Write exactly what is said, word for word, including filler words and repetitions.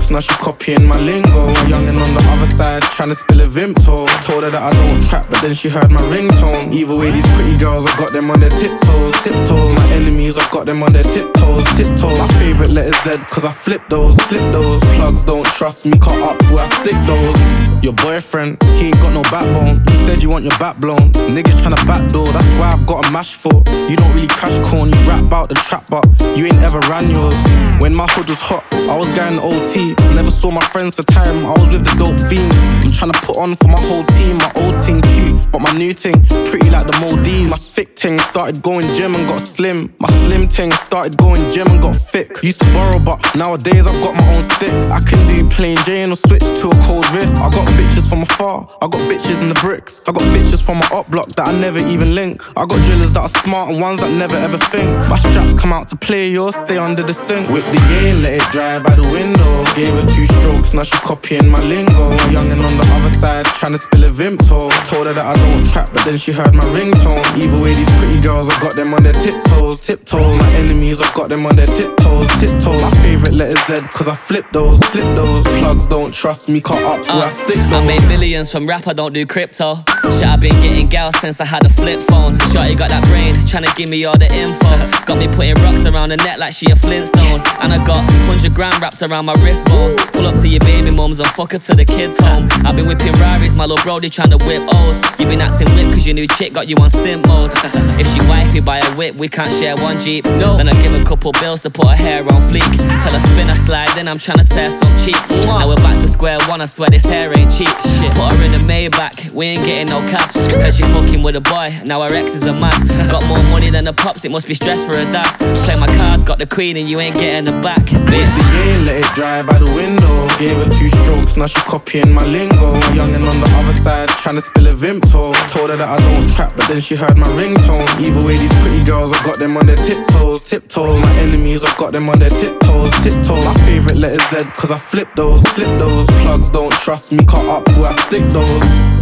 jokes, now she copying my lingo. A youngin' on the other side, tryna spill a Vimto. Told her that I don't trap, but then she heard my ringtone. Either way, these pretty girls, I got them on their tiptoes. Tiptoes, my enemies, I got them on their tiptoes. Tiptoes, my favourite letter Z, cause I flip those. Flip those, plugs don't trust me, cut up where I stick those. Your boyfriend, he ain't got no backbone. You said you want your back blown. Niggas tryna backdoor, that's why I've got a mash for. You don't really crash corn, you rap about the trap, but you ain't ever ran yours. When my hood was hot, I was going O T. Never saw my friends for time, I was with the dope fiends. I'm tryna put on for my whole team. My old ting cute, but my new ting pretty like the Maldives. My thick ting started going gym and got slim. My slim ting started going gym and got thick. Used to borrow, but nowadays I've got my own sticks. I can do plain Jane or switch to a cold wrist. I got bitches from afar, I got bitches in the bricks. I got bitches from my up block that I never even link. I got drillers that are smart and ones that never ever think. My straps come out to play, yours stay under the sink. Whip the year, let it dry by the window. Gave her two strokes, now she copying my lingo. A youngin' on the other side, tryna spill a Vimto. Told her that I don't trap, but then she heard my ringtone. Either way, these pretty girls, I got them on their tiptoes. Tiptoes, my enemies, I got them on their tiptoes. Tiptoes, my favourite letter Z, cause I flip those. Flip those, plugs don't trust me, cut up where uh, I stick those. I made millions from rap, I don't do crypto. Shit, I've been getting gals since I had a flip phone. Shorty got that brain, tryna give me all the info. Got me putting rocks around the neck like she a Flintstone. And I got one hundred grand wrapped around my wrist bone. Pull up to your baby mums and fuck her to the kids home. I've been whipping Raris, my little brody tryna whip O's. You been acting whip cause your new chick got you on simp mode. If she wifey buy a whip, we can't share one Jeep. No. Then I give a couple bills to put her hair on fleek. Tell her spin, I slide, then I'm tryna tear some cheeks. Now we're back to square one, I swear this hair ain't cheap. Shit. Put her in a Maybach, we ain't getting no cash. Cause she fucking with a boy, now her ex is a man. Got more money than the pops, it must be stress for her dad. Play my cards, got the queen and you ain't getting her back, bitch. The year, let it dry by the window. Gave her two strokes, now she copying my lingo. A youngin' on the other side, tryna spill a Vimto. Told her that I don't trap, but then she heard my ringtone. Either way, these pretty girls, I got them on their tiptoes. Tiptoes, my enemies, I got them on their tiptoes. Tiptoes, my favourite letter Z, cause I flip those. Flip those, plugs don't trust me, cut up where I stick those.